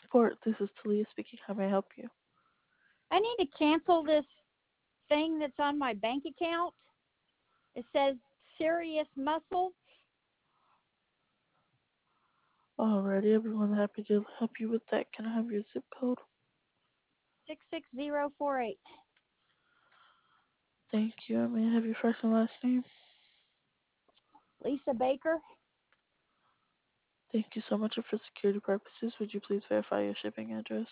support. This is Talia speaking. How may I help you? I need to cancel this thing that's on my bank account. It says Serious Muscle. Alrighty, everyone happy to help you with that. Can I have your zip code? 66048. Thank you. May I have your first and last name? Lisa Baker, Thank you so much. And for security purposes, would you please verify your shipping address?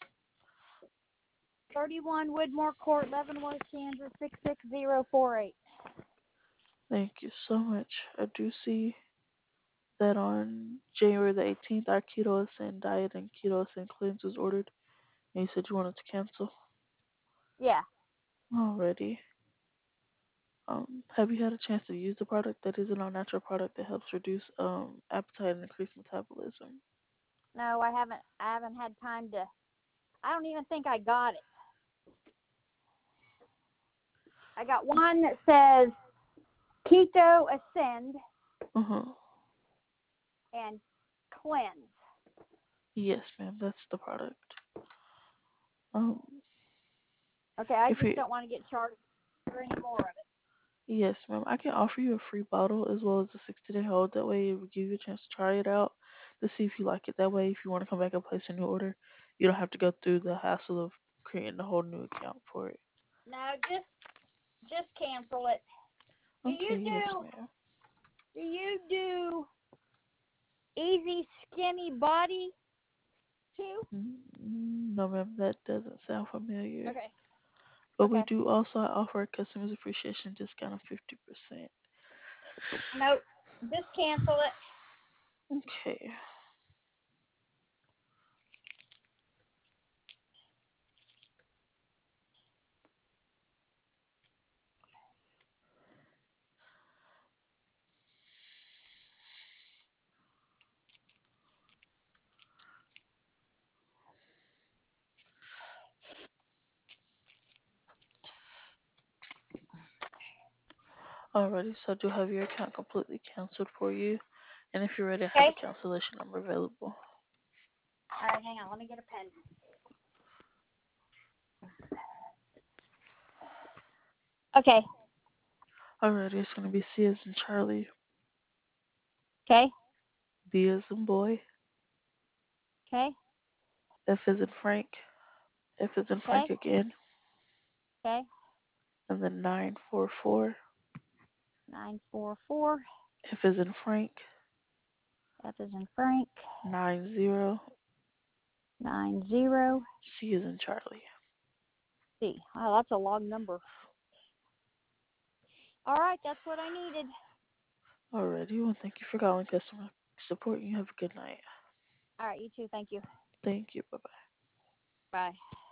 31 Woodmore Court, Leavenworth, Kansas, 66048. Thank you so much. I do see that on January the 18th, our Keto Ascend Diet and Keto Ascend Cleanse was ordered, and you said you wanted to cancel. Yeah. Already. Have you had a chance to use the product? That is an all-natural product that helps reduce appetite and increase metabolism. No, I haven't. I haven't had time to. I don't even think I got it. I got one that says Keto Ascend Uh-huh. and Cleanse. Yes, ma'am, that's the product. Um, Okay, I if just you don't want to get charged for any more of it. Yes, ma'am, I can offer you a free bottle as well as a 60-day hold. That way, it will give you a chance to try it out to see if you like it. That way, if you want to come back and place a new order, you don't have to go through the hassle of creating a whole new account for it. No, just cancel it. Do Okay, you yes, do ma'am. do you do easy skinny body too? No, ma'am, that doesn't sound familiar. Okay. But we Okay. do also offer a customer's appreciation discount of 50%. Nope. Just cancel it. Okay. Alrighty, so I do have your account completely canceled for you. And if you're ready, I have Okay. a cancellation number available. All right, hang on. Let me get a pen. Okay. Alrighty, it's going to be C as in Charlie, Okay. B as in boy, Okay. F as in Frank, F as in Okay. Frank again, Okay. and then 944, 944. F as in Frank, F is in Frank. 90, 90. C as in Charlie. C. Oh, that's a long number. All right, that's what I needed. Alrighty, well, thank you for calling customer support. You have a good night. All right, you too. Thank you. Thank you. Bye bye. Bye.